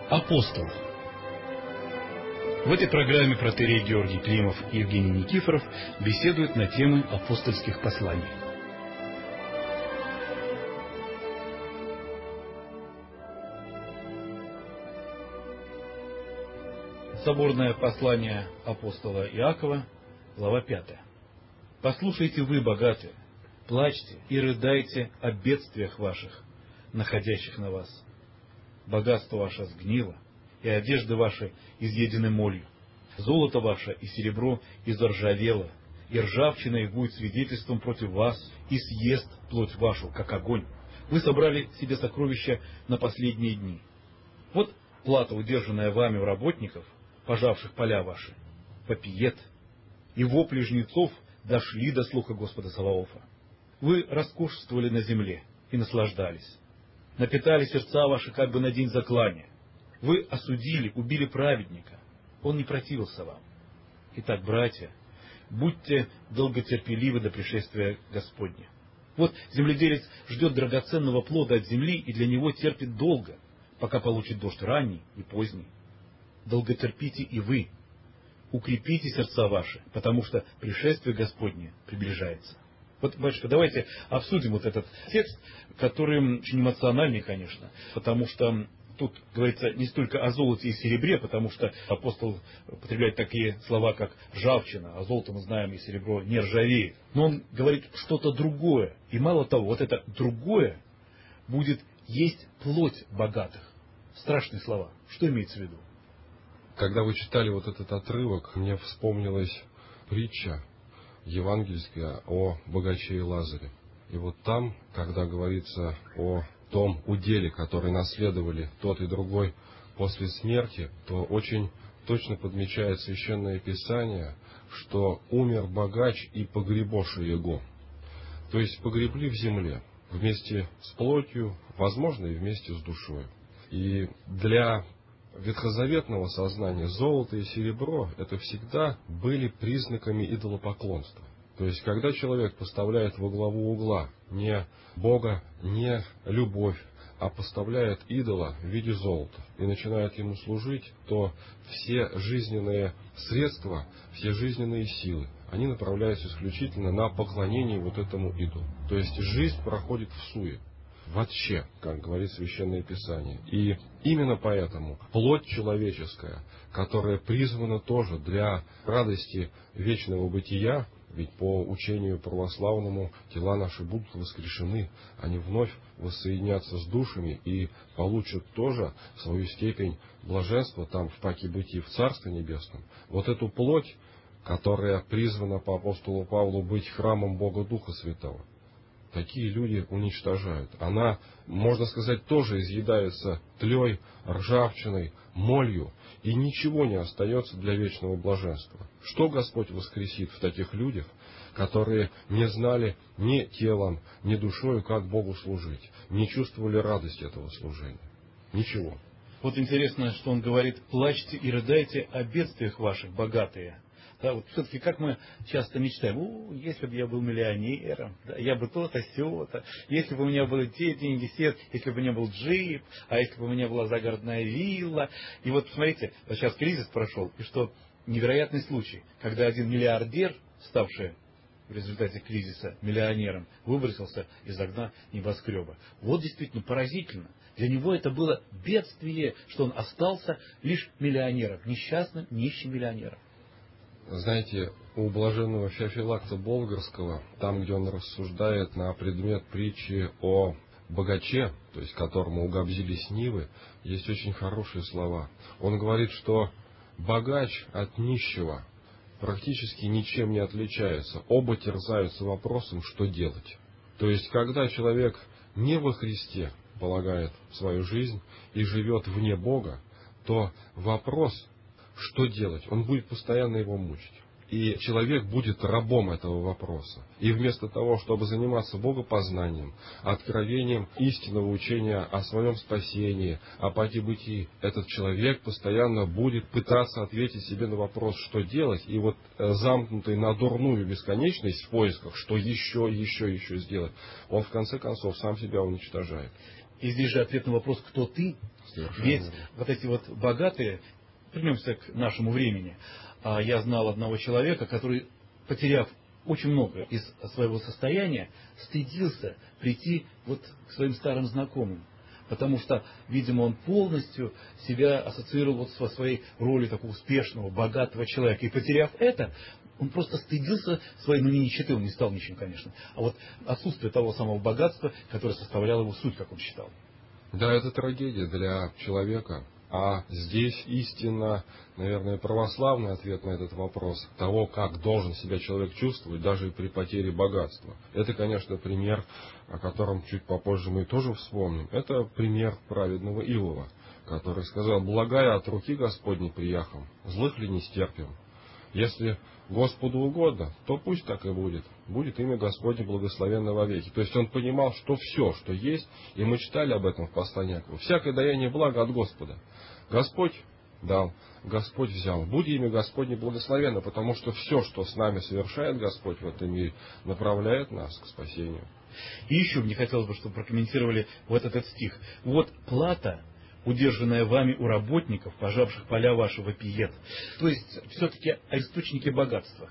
Апостол. В этой программе протоиерей Георгий Климов и Евгений Никифоров беседуют на темы апостольских посланий. Соборное послание апостола Иакова, глава 5. «Послушайте вы, богатые, плачьте и рыдайте о бедствиях ваших, находящих на вас. Богатство ваше сгнило, и одежды ваши изъедены молью. Золото ваше и серебро изржавело, и ржавчина их будет свидетельством против вас, и съест плоть вашу, как огонь. Вы собрали себе сокровища на последние дни. Вот плата, удержанная вами у работников, пожавших поля ваши, попиет, и вопли жнецов дошли до слуха Господа Саваофа. Вы роскошествовали на земле и наслаждались. Напитали сердца ваши как бы на день заклания. Вы осудили, убили праведника. Он не противился вам. Итак, братья, будьте долготерпеливы до пришествия Господня. Вот земледелец ждет драгоценного плода от земли и для него терпит долго, пока получит дождь ранний и поздний. Долготерпите и вы. Укрепите сердца ваши, потому что пришествие Господне приближается». Вот, батюшка, давайте обсудим вот этот текст, который очень эмоциональный, конечно, потому что тут говорится не столько о золоте и серебре, потому что апостол употребляет такие слова, как ржавчина, а золото мы знаем и серебро не ржавеет. Но он говорит что-то другое. И мало того, вот это другое будет есть плоть богатых. Страшные слова. Что имеется в виду? Когда вы читали вот этот отрывок, мне вспомнилась притча евангельская о богаче и Лазаре. И вот там, когда говорится о том уделе, который наследовали тот и другой после смерти, то очень точно подмечает Священное Писание, что умер богач и погребоша его. То есть погребли в земле вместе с плотью, возможно, и вместе с душой. И для ветхозаветного сознания золото и серебро — это всегда были признаками идолопоклонства. То есть, когда человек поставляет во главу угла не Бога, не любовь, а поставляет идола в виде золота и начинает ему служить, то все жизненные средства, все жизненные силы, они направляются исключительно на поклонение вот этому идолу. То есть, жизнь проходит в суе. Вообще, как говорит Священное Писание. И именно поэтому плоть человеческая, которая призвана тоже для радости вечного бытия, ведь по учению православному тела наши будут воскрешены, они вновь воссоединятся с душами и получат тоже свою степень блаженства там в паке бытии в Царстве Небесном. Вот эту плоть, которая призвана по апостолу Павлу быть храмом Бога Духа Святого, такие люди уничтожают. Она, можно сказать, тоже изъедается тлей, ржавчиной, молью, и ничего не остается для вечного блаженства. Что Господь воскресит в таких людях, которые не знали ни телом, ни душою, как Богу служить, не чувствовали радость этого служения? Ничего. Вот интересно, что он говорит: плачьте и рыдайте о бедствиях ваших, богатые. Да, вот все-таки как мы часто мечтаем: если бы я был миллионером, да, я бы то-то, сё-то, если бы у меня были те деньги, если бы у меня был джип, а если бы у меня была загородная вилла. И вот посмотрите, вот сейчас кризис прошел, и что невероятный случай, когда один миллиардер, ставший в результате кризиса миллионером, выбросился из окна небоскреба. Вот действительно поразительно. Для него это было бедствие, что он остался лишь миллионером, несчастным, нищим миллионером. Знаете, у блаженного Феофилакта Болгарского, там, где он рассуждает на предмет притчи о богаче, то есть которому угобзились нивы, есть очень хорошие слова. Он говорит, что богач от нищего практически ничем не отличается. Оба терзаются вопросом, что делать. То есть, когда человек не во Христе полагает свою жизнь и живет вне Бога, то вопрос, что делать, он будет постоянно его мучить. И человек будет рабом этого вопроса. И вместо того, чтобы заниматься богопознанием, откровением истинного учения о своем спасении, о пути-бытии, этот человек постоянно будет пытаться ответить себе на вопрос, что делать, и вот замкнутый на дурную бесконечность в поисках, что еще сделать, он в конце концов сам себя уничтожает. И здесь же ответ на вопрос, кто ты? Совершенно Ведь верно. вот эти вот богатые, вернемся к нашему времени. Я знал одного человека, который, потеряв очень много из своего состояния, стыдился прийти вот к своим старым знакомым. Потому что, видимо, он полностью себя ассоциировал вот со своей ролью такого успешного, богатого человека. И потеряв это, он просто стыдился своей, ну не нищеты, он не стал нищим, конечно, а вот отсутствие того самого богатства, которое составляло его суть, как он считал. Да, это трагедия для человека. А здесь истинно, наверное, православный ответ на этот вопрос того, как должен себя человек чувствовать, даже и при потере богатства. Это, конечно, пример, о котором чуть попозже мы тоже вспомним. Это пример праведного Иова, который сказал: «Благая от руки Господней прияхом, злых ли не стерпим? Если Господу угодно, то пусть так и будет. Будет имя Господне благословенно вовеки». То есть он понимал, что все, что есть, и мы читали об этом в послании Иакова, всякое даяние блага от Господа. Господь дал, Господь взял. Будь имя Господне благословенно, потому что все, что с нами совершает Господь в этом мире, направляет нас к спасению. И еще мне хотелось бы, чтобы прокомментировали вот этот стих. «Вот плата, удержанная вами у работников, пожавших поля ваши, вопиет». То есть, все-таки о источнике богатства.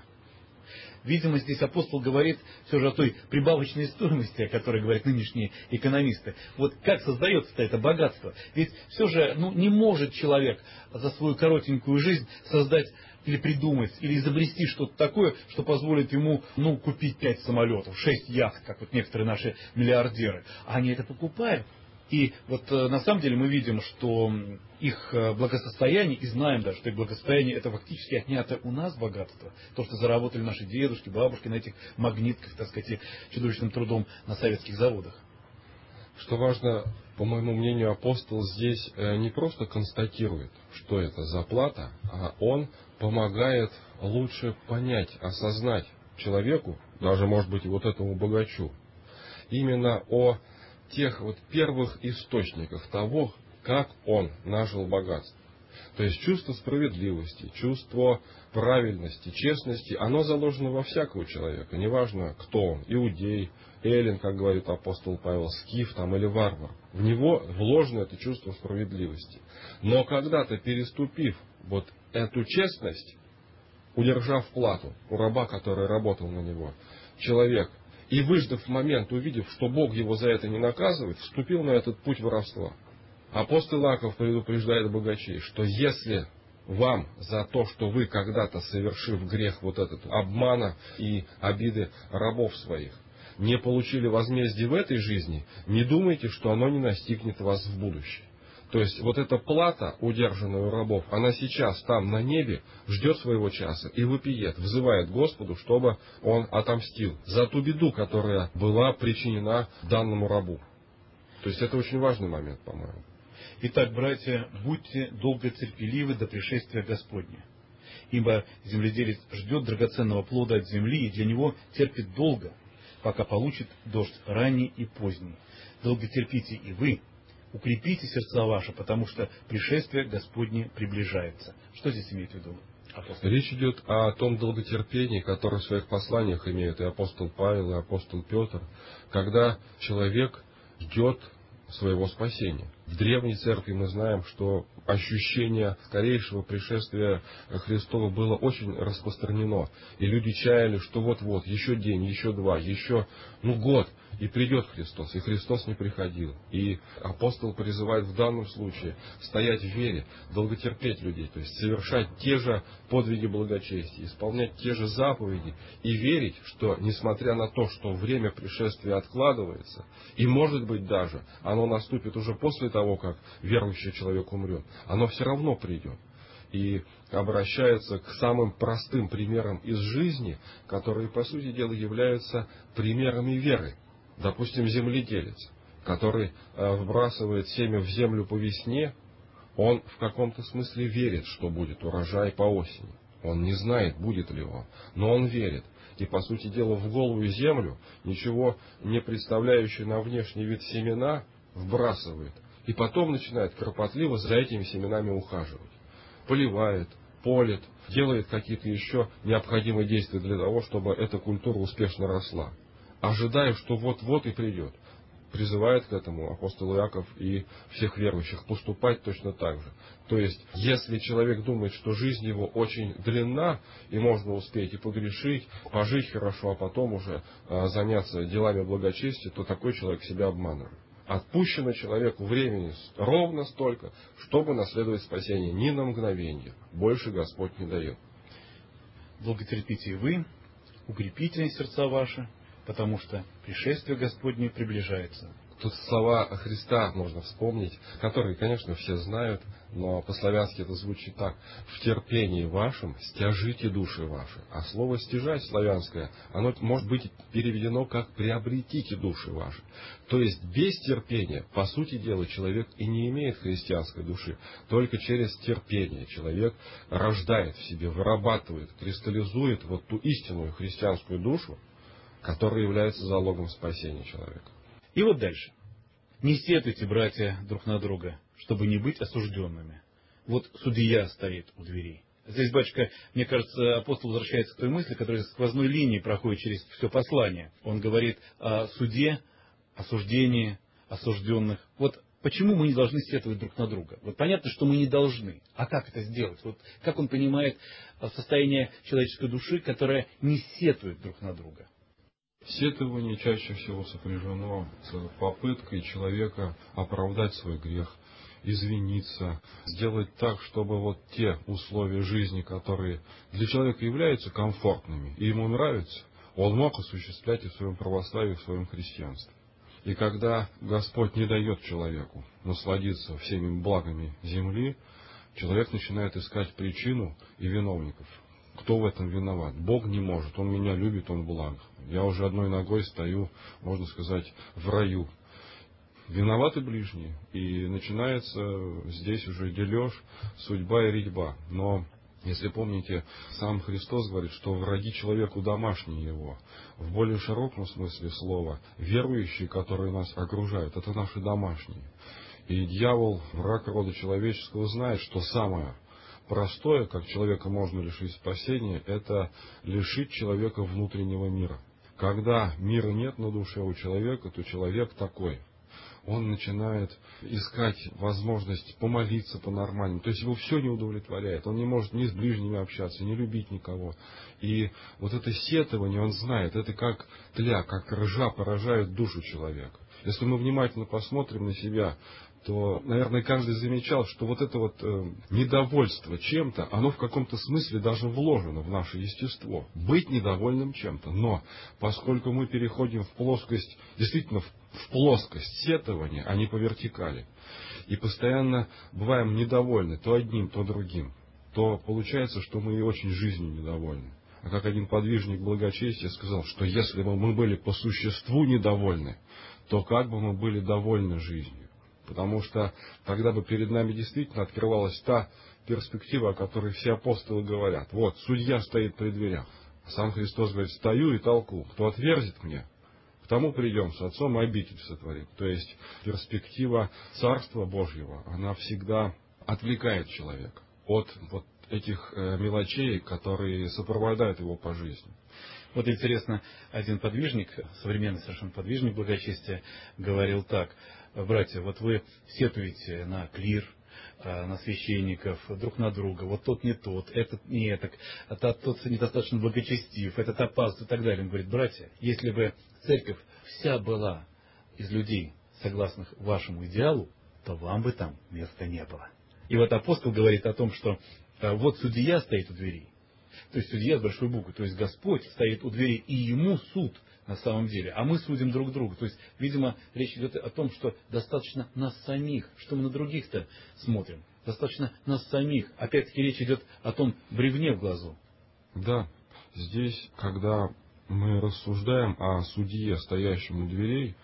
Видимо, здесь апостол говорит все же о той прибавочной стоимости, о которой говорят нынешние экономисты. Вот как создается это богатство? Ведь все же не может человек за свою коротенькую жизнь создать или придумать, или изобрести что-то такое, что позволит ему купить 5 самолетов, 6 яхт, как вот некоторые наши миллиардеры. А они это покупают. И вот на самом деле мы видим, что их благосостояние, и знаем даже, что их благосостояние — это фактически отнято у нас богатство. То, что заработали наши дедушки, бабушки на этих магнитках, так сказать, и чудовищным трудом на советских заводах. Что важно, по моему мнению, апостол здесь не просто констатирует, что это за плата, а он помогает лучше понять, осознать человеку, даже, может быть, и вот этому богачу, именно о тех вот первых источниках того, как он нажил богатство. То есть чувство справедливости, чувство правильности, честности, оно заложено во всякого человека. Неважно, кто он, иудей, эллин, как говорит апостол Павел, скиф там, или варвар. В него вложено это чувство справедливости. Но когда-то, переступив вот эту честность, удержав плату у раба, который работал на него, человек, и выждав момент, увидев, что Бог его за это не наказывает, вступил на этот путь воровства. Апостол Иаков предупреждает богачей, что если вам за то, что вы когда-то, совершив грех вот этот обмана и обиды рабов своих, не получили возмездие в этой жизни, не думайте, что оно не настигнет вас в будущем. То есть вот эта плата, удержанная у рабов, она сейчас там на небе ждет своего часа и вопиет, взывает Господу, чтобы он отомстил за ту беду, которая была причинена данному рабу. То есть это очень важный момент, по-моему. Итак, братья, будьте долго терпеливы до пришествия Господня. Ибо земледелец ждет драгоценного плода от земли, и для него терпит долго, пока получит дождь ранний и поздний. Долго терпите и вы, укрепите сердца ваши, потому что пришествие Господне приближается. Что здесь имеет в виду апостол? Речь идет о том долготерпении, которое в своих посланиях имеют и апостол Павел, и апостол Петр, когда человек ждет своего спасения. В древней церкви мы знаем, что ощущение скорейшего пришествия Христова было очень распространено. И люди чаяли, что вот-вот, еще день, еще два, еще год, и придет Христос. И Христос не приходил. И апостол призывает в данном случае стоять в вере, долготерпеть людей, то есть совершать те же подвиги благочестия, исполнять те же заповеди и верить, что несмотря на то, что время пришествия откладывается, и может быть даже оно наступит уже после того, как верующий человек умрет, оно все равно придет. И обращается к самым простым примерам из жизни, которые, по сути дела, являются примерами веры. Допустим, земледелец, который вбрасывает семя в землю по весне, он в каком-то смысле верит, что будет урожай по осени. Он не знает, будет ли он, но он верит. И, по сути дела, в голую землю, ничего не представляющие на внешний вид семена, вбрасывает. И потом начинает кропотливо за этими семенами ухаживать. Поливает, полит, делает какие-то еще необходимые действия для того, чтобы эта культура успешно росла. Ожидая, что вот-вот и придет. Призывает к этому апостол Иаков и всех верующих поступать точно так же. То есть, если человек думает, что жизнь его очень длинна, и можно успеть и погрешить, пожить хорошо, а потом уже заняться делами благочестия, то такой человек себя обманывает. Отпущено человеку времени ровно столько, чтобы наследовать спасение ни на мгновение. Больше Господь не дает. Долготерпите и вы, укрепите сердца ваши, потому что пришествие Господне приближается. Тут слова Христа можно вспомнить, которые, конечно, все знают, но по-славянски это звучит так: «В терпении вашем стяжите души ваши». А слово «стяжать» славянское, оно может быть переведено как «приобретите души ваши». То есть без терпения, по сути дела, человек и не имеет христианской души. Только через терпение человек рождает в себе, вырабатывает, кристаллизует вот ту истинную христианскую душу, которая является залогом спасения человека. И вот дальше. Не сетуйте, братья, друг на друга, чтобы не быть осужденными. Вот судья стоит у дверей. Здесь, батюшка, мне кажется, апостол возвращается к той мысли, которая сквозной линией проходит через все послание. Он говорит о суде, осуждении осужденных. Вот почему мы не должны сетовать друг на друга? Вот понятно, что мы не должны. А как это сделать? Вот как он понимает состояние человеческой души, которая не сетует друг на друга? Сетование чаще всего сопряжено с попыткой человека оправдать свой грех, извиниться, сделать так, чтобы вот те условия жизни, которые для человека являются комфортными и ему нравятся, он мог осуществлять и в своем православии, и в своем христианстве. И когда Господь не дает человеку насладиться всеми благами земли, человек начинает искать причину и виновников. Кто в этом виноват? Бог не может, Он меня любит, Он благ. Я уже одной ногой стою, можно сказать, в раю. Виноваты ближние. И начинается здесь уже дележ, судьба и резьба. Но, если помните, сам Христос говорит, что враги человеку домашние его. В более широком смысле слова, верующие, которые нас окружают, это наши домашние. И дьявол, враг рода человеческого, знает, что самое простое, как человека можно лишить спасения, это лишить человека внутреннего мира. Когда мира нет на душе у человека, то человек такой. Он начинает искать возможность помолиться по-нормальному. То есть его все не удовлетворяет. Он не может ни с ближними общаться, ни любить никого. И вот это сетование, он знает, это как тля, как ржа поражает душу человека. Если мы внимательно посмотрим на себя, то, наверное, каждый замечал, что вот это вот недовольство чем-то, оно в каком-то смысле даже вложено в наше естество. Быть недовольным чем-то. Но поскольку мы переходим в плоскость, действительно в плоскость сетования, а не по вертикали, и постоянно бываем недовольны то одним, то другим, то получается, что мы и очень жизнью недовольны. А как один подвижник благочестия сказал, что если бы мы были по существу недовольны, то как бы мы были довольны жизнью. Потому что тогда бы перед нами действительно открывалась та перспектива, о которой все апостолы говорят. Вот, судья стоит при дверях. Сам Христос говорит, стою и толку. Кто отверзит мне, к тому придем с Отцом и обитель сотворим. То есть перспектива Царства Божьего, она всегда отвлекает человека от вот этих мелочей, которые сопровождают его по жизни. Вот интересно, один подвижник, современный совершенно подвижник благочестия, говорил так: братья, вот вы сетуете на клир, на священников, друг на друга, вот тот не тот, этот не этак, тот недостаточно благочестив, этот опасный и так далее. Он говорит, братья, если бы церковь вся была из людей, согласных вашему идеалу, то вам бы там места не было. И вот апостол говорит о том, что вот судья стоит у дверей. То есть судья с большой буквы, то есть Господь стоит у двери, и ему суд на самом деле, а мы судим друг друга. То есть, видимо, речь идет о том, что достаточно нас самих, что мы на других-то смотрим, достаточно нас самих. Опять-таки речь идет о том бревне в глазу. Да, здесь, когда мы рассуждаем о судье, стоящем у дверей,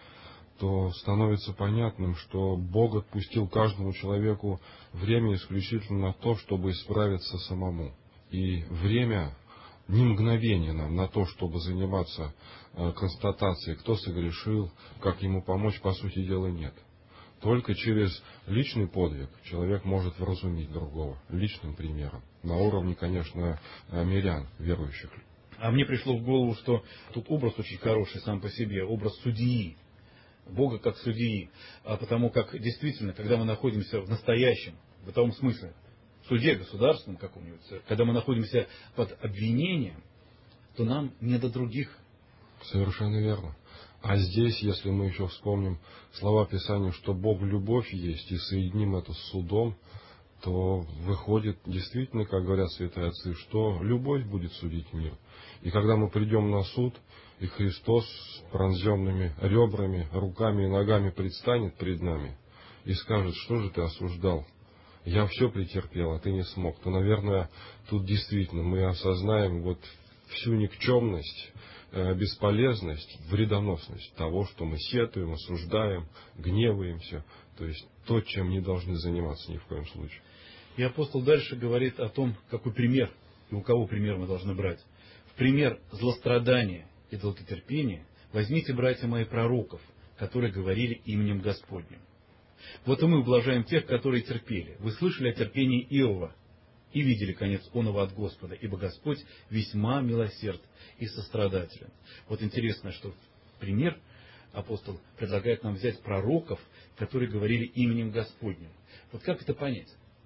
то становится понятным, что Бог отпустил каждому человеку время исключительно на то, чтобы исправиться самому. И время ни мгновения нам на то, чтобы заниматься констатацией, кто согрешил, как ему помочь, по сути дела, нет. Только через личный подвиг человек может вразумить другого, личным примером. На уровне, конечно, мирян, верующих. А мне пришло в голову, что тут образ очень хороший сам по себе, образ судьи, Бога как судьи. А потому как действительно, когда мы находимся в настоящем, в бытовом смысле, в суде государственном каком-нибудь, когда мы находимся под обвинением, то нам не до других. Совершенно верно. А здесь, если мы еще вспомним слова Писания, что Бог любовь есть, и соединим это с судом, то выходит действительно, как говорят святые отцы, что любовь будет судить мир. И когда мы придем на суд, и Христос с пронзенными ребрами, руками и ногами предстанет пред нами и скажет, что же ты осуждал? Я все претерпел, а ты не смог. То, наверное, тут действительно мы осознаем вот всю никчемность, бесполезность, вредоносность того, что мы сетуем, осуждаем, гневаемся. То есть то, чем не должны заниматься ни в коем случае. И апостол дальше говорит о том, какой пример и у кого пример мы должны брать. В пример злострадания и долготерпения возьмите, братья мои, пророков, которые говорили именем Господним. Вот и мы ублажаем тех, которые терпели. Вы слышали о терпении Иова и видели конец оного от Господа, ибо Господь весьма милосерд и сострадателен. Вот интересно, что пример апостол предлагает нам взять пророков, которые говорили именем Господним. Вот как это понять?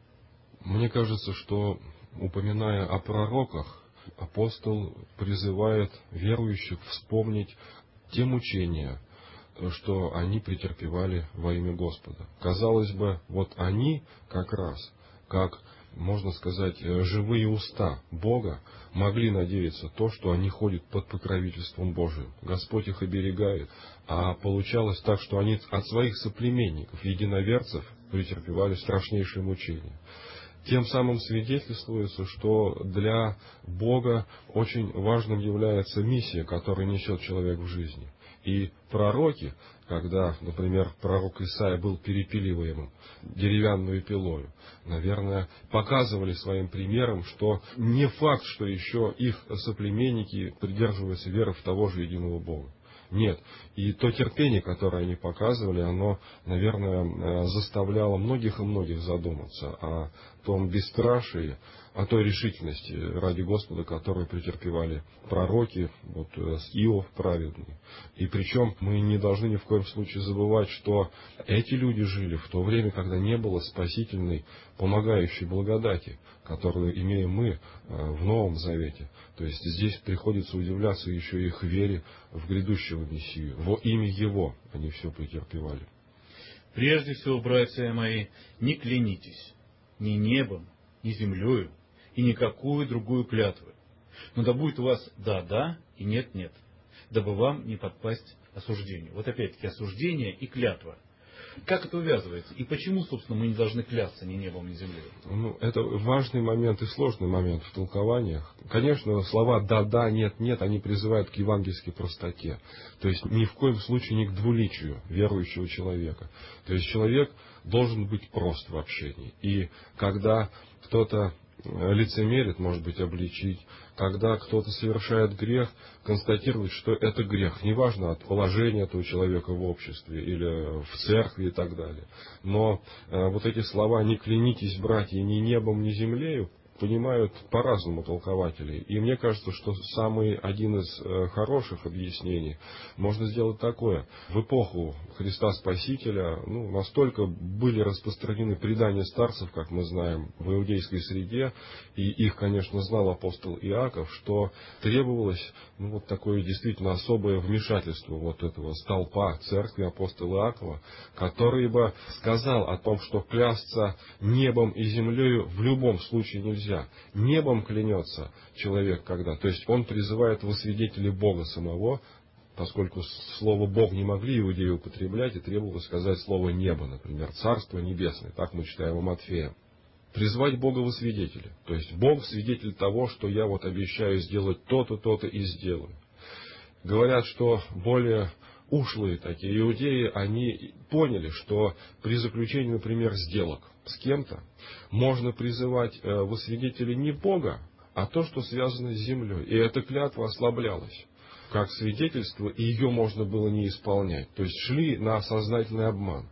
Мне кажется, что, упоминая о пророках, апостол призывает верующих вспомнить те мучения, что они претерпевали во имя Господа. Казалось бы, вот они как раз, как, можно сказать, живые уста Бога, могли надеяться то, что они ходят под покровительством Божиим. Господь их оберегает. А получалось так, что они от своих соплеменников, единоверцев, претерпевали страшнейшие мучения. Тем самым свидетельствуется, что для Бога очень важным является миссия, которую несет человек в жизни. И пророки, когда, например, пророк Исаия был перепиливаемым деревянную пилою, наверное, показывали своим примером, что не факт, что еще их соплеменники придерживаются веры в того же единого Бога. Нет. И то терпение, которое они показывали, оно, наверное, заставляло многих и многих задуматься о том бесстрашии, о той решительности ради Господа, которую претерпевали пророки, вот Иов праведный. И причем мы не должны ни в коем случае забывать, что эти люди жили в то время, когда не было спасительной, помогающей благодати, которую имеем мы в Новом Завете. То есть здесь приходится удивляться еще их вере в грядущего Мессию. Во имя Его они все претерпевали. Прежде всего, братья мои, не клянитесь ни небом, ни землею, и никакую другую клятву. Но да будет у вас да-да и нет-нет, дабы вам не подпасть осуждению. Вот опять-таки осуждение и клятва. Как это увязывается? И почему, собственно, мы не должны клясться ни небом, ни землей? Это важный момент и сложный момент в толкованиях. Конечно, слова «да-да», «нет-нет», они призывают к евангельской простоте. То есть ни в коем случае не к двуличию верующего человека. То есть человек должен быть прост в общении. И когда кто-то лицемерит, может быть, обличить, когда кто-то совершает грех, констатировать, что это грех. Неважно от положения этого человека в обществе или в церкви и так далее. Но вот эти слова «не клянитесь, братья, ни небом, ни землею» понимают по-разному толкователи. И мне кажется, что один из хороших объяснений можно сделать такое. В эпоху Христа Спасителя настолько были распространены предания старцев, как мы знаем, в иудейской среде, и их, конечно, знал апостол Иаков, что требовалось такое действительно особое вмешательство вот этого столпа церкви апостола Иакова, который бы сказал о том, что клясться небом и землею в любом случае нельзя. Небом клянется человек когда. То есть он призывает во свидетели Бога самого, поскольку слово «Бог» не могли иудеи употреблять, и требовалось сказать слово «небо», например, «Царство небесное». Так мы читаем у Матфея. Призвать Бога во свидетели. То есть Бог свидетель того, что я обещаю сделать то-то, то-то и сделаю. Говорят, что более ушлые такие иудеи, они поняли, что при заключении, например, сделок с кем-то можно призывать во свидетели не Бога, а то, что связано с землей. И эта клятва ослаблялась как свидетельство, и ее можно было не исполнять. То есть шли на сознательный обман.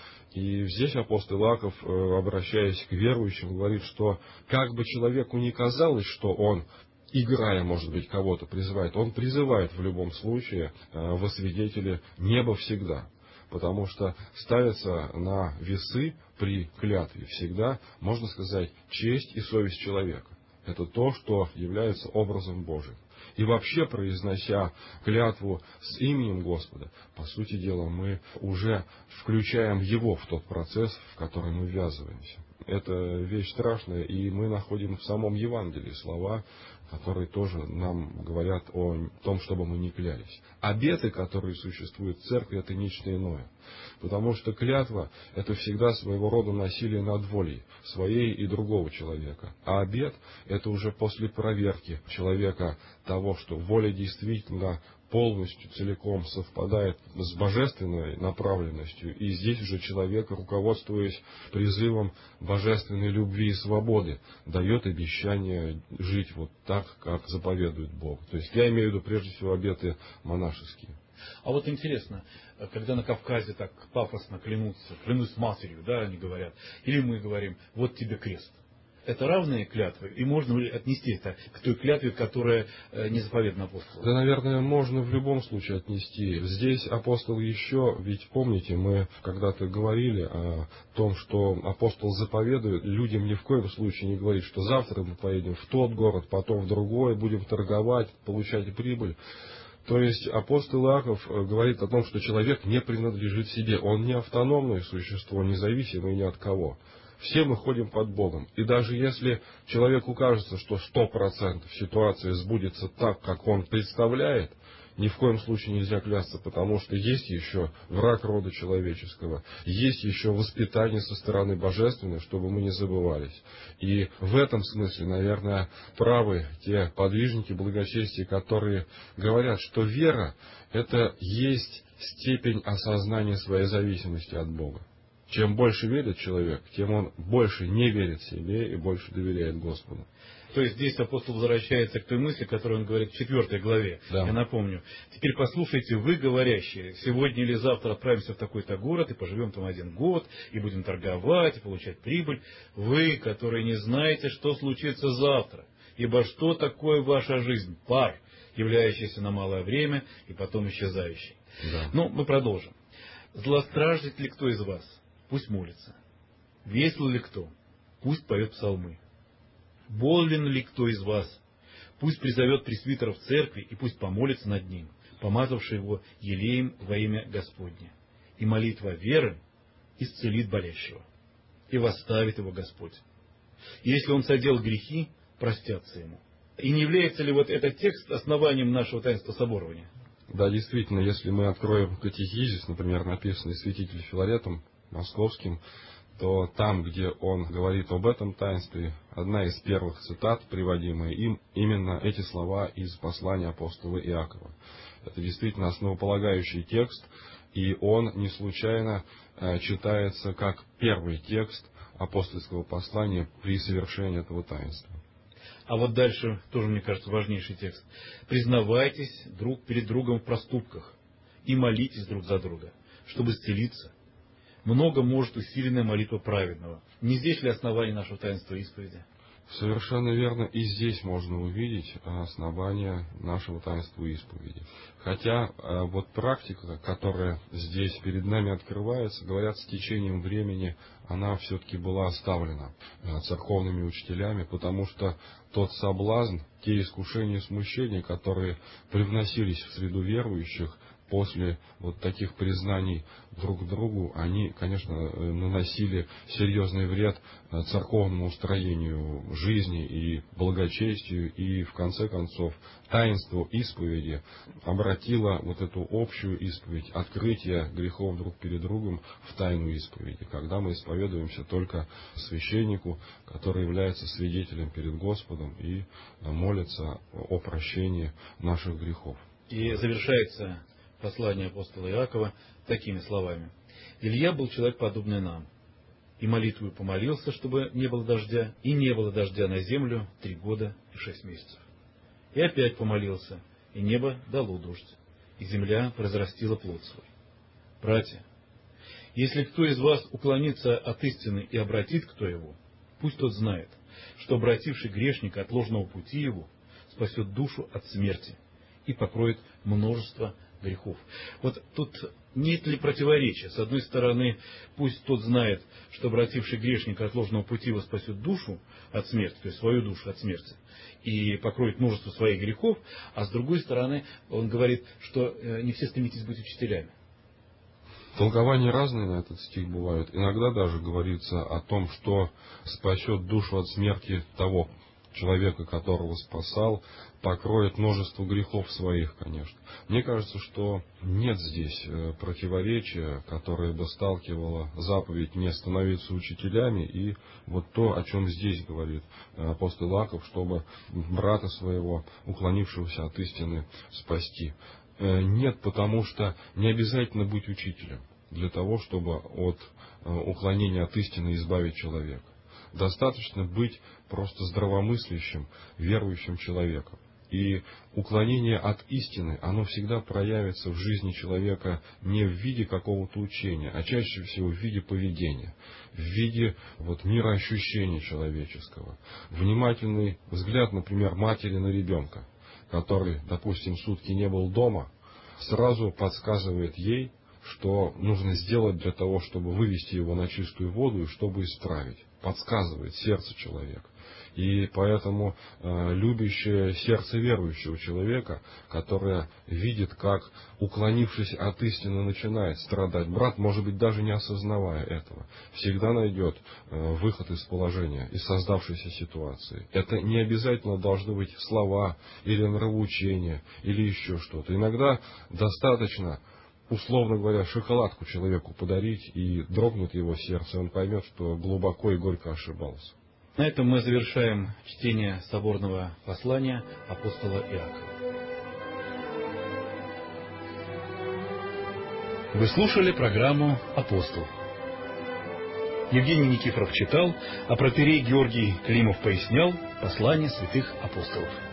И здесь апостол Иаков, обращаясь к верующим, говорит, что как бы человеку ни казалось, что он, играя, может быть, кого-то призывает, он призывает в любом случае во свидетели небо всегда. Потому что ставится на весы при клятве всегда, можно сказать, честь и совесть человека. Это то, что является образом Божиим. И вообще, произнося клятву с именем Господа, по сути дела, мы уже включаем Его в тот процесс, в который мы ввязываемся. Это вещь страшная, и мы находим в самом Евангелии слова, которые тоже нам говорят о том, чтобы мы не клялись. Обеты, которые существуют в церкви, это нечто иное. Потому что клятва – это всегда своего рода насилие над волей своей и другого человека. А обет – это уже после проверки человека того, что воля действительно полностью, целиком совпадает с божественной направленностью. И здесь уже человек, руководствуясь призывом божественной любви и свободы, дает обещание жить вот так, как заповедует Бог. То есть я имею в виду прежде всего обеты монашеские. А вот интересно, когда на Кавказе так пафосно клянутся, клянусь матерью, да, они говорят, или мы говорим, вот тебе крест. Это равные клятвы? И можно ли отнести это к той клятве, которая не заповедана апостолу? Да, наверное, можно в любом случае отнести. Здесь апостол еще, ведь помните, мы когда-то говорили о том, что апостол заповедует людям ни в коем случае не говорит, что завтра мы поедем в тот город, потом в другой, будем торговать, получать прибыль. То есть апостол Иаков говорит о том, что человек не принадлежит себе. Он не автономное существо, независимое ни от кого. Все мы ходим под Богом. И даже если человеку кажется, что 100% ситуация сбудется так, как он представляет, ни в коем случае нельзя клясться, потому что есть еще враг рода человеческого, есть еще воспитание со стороны божественной, чтобы мы не забывались. И в этом смысле, наверное, правы те подвижники благочестия, которые говорят, что вера – это есть степень осознания своей зависимости от Бога. Чем больше верит человек, тем он больше не верит себе и больше доверяет Господу. То есть здесь апостол возвращается к той мысли, которую он говорит в 4 главе. Да. Я напомню. Теперь послушайте, вы, говорящие, сегодня или завтра отправимся в такой-то город и поживем там 1 год, и будем торговать, и получать прибыль. Вы, которые не знаете, что случится завтра. Ибо что такое ваша жизнь? Пар, являющийся на малое время и потом исчезающий. Да. Ну, мы продолжим. Злостраждет ли кто из вас? Пусть молится. Весел ли кто? Пусть поет псалмы. Болен ли кто из вас? Пусть призовет пресвитеров церкви и пусть помолится над ним, помазавший его елеем во имя Господне. И молитва веры исцелит болящего, и восставит его Господь. И если он содел грехи, простятся ему. И не является ли вот этот текст основанием нашего таинства соборования? Да, действительно, если мы откроем катехизис, например, написанный святителем Филаретом Московским, то там, где он говорит об этом таинстве, одна из первых цитат, приводимая им, именно эти слова из послания апостола Иакова. Это действительно основополагающий текст, и он не случайно читается как первый текст апостольского послания при совершении этого таинства. А вот дальше тоже, мне кажется, важнейший текст. «Признавайтесь друг перед другом в проступках и молитесь друг за друга, чтобы исцелиться. Много может усиленная молитва праведного». Не здесь ли основание нашего таинства исповеди? Совершенно верно. И здесь можно увидеть основание нашего таинства исповеди. Хотя вот практика, которая здесь перед нами открывается, говорят, с течением времени она все-таки была оставлена церковными учителями, потому что тот соблазн, те искушения и смущения, которые привносились в среду верующих, после вот таких признаний друг другу, они, конечно, наносили серьезный вред церковному устроению жизни и благочестию, и, в конце концов, таинство исповеди обратило вот эту общую исповедь, открытие грехов друг перед другом в тайну исповеди, когда мы исповедуемся только священнику, который является свидетелем перед Господом и молится о прощении наших грехов. И завершается послание апостола Иакова такими словами. «Илья был человек, подобный нам, и молитвою помолился, чтобы не было дождя, и не было дождя на землю 3 года и 6 месяцев. И опять помолился, и небо дало дождь, и земля разрастила плод свой. Братья, если кто из вас уклонится от истины и обратит кто его, пусть тот знает, что обративший грешника от ложного пути его спасет душу от смерти и покроет множество грехов. Вот тут нет ли противоречия? С одной стороны, пусть тот знает, что обративший грешника от ложного пути его спасет душу от смерти, то есть свою душу от смерти, и покроет множество своих грехов, а с другой стороны, он говорит, что не все стремитесь быть учителями. Толкования разные на этот стих бывают. Иногда даже говорится о том, что спасет душу от смерти того человека, которого спасал, покроет множество грехов своих, конечно. Мне кажется, что нет здесь противоречия, которое бы сталкивало заповедь не становиться учителями и вот то, о чем здесь говорит апостол Иаков, чтобы брата своего, уклонившегося от истины, спасти. Нет, потому что не обязательно быть учителем для того, чтобы от уклонения от истины избавить человека. Достаточно быть просто здравомыслящим, верующим человеком. И уклонение от истины, оно всегда проявится в жизни человека не в виде какого-то учения, а чаще всего в виде поведения, в виде мироощущения человеческого. Внимательный взгляд, например, матери на ребенка, который, допустим, сутки не был дома, сразу подсказывает ей, что нужно сделать для того, чтобы вывести его на чистую воду и чтобы исправить. Подсказывает сердце человека. И поэтому любящее сердце верующего человека, которое видит, как, уклонившись от истины, начинает страдать брат, может быть, даже не осознавая этого, всегда найдет выход из положения, из создавшейся ситуации. Это не обязательно должны быть слова или нравоучения, или еще что-то. Иногда достаточно, условно говоря, шоколадку человеку подарить, и дрогнет его сердце, и он поймет, что глубоко и горько ошибался. На этом мы завершаем чтение соборного послания апостола Иакова. Вы слушали программу «Апостол». Евгений Никифоров читал, а протоиерей Георгий Климов пояснял послание святых апостолов.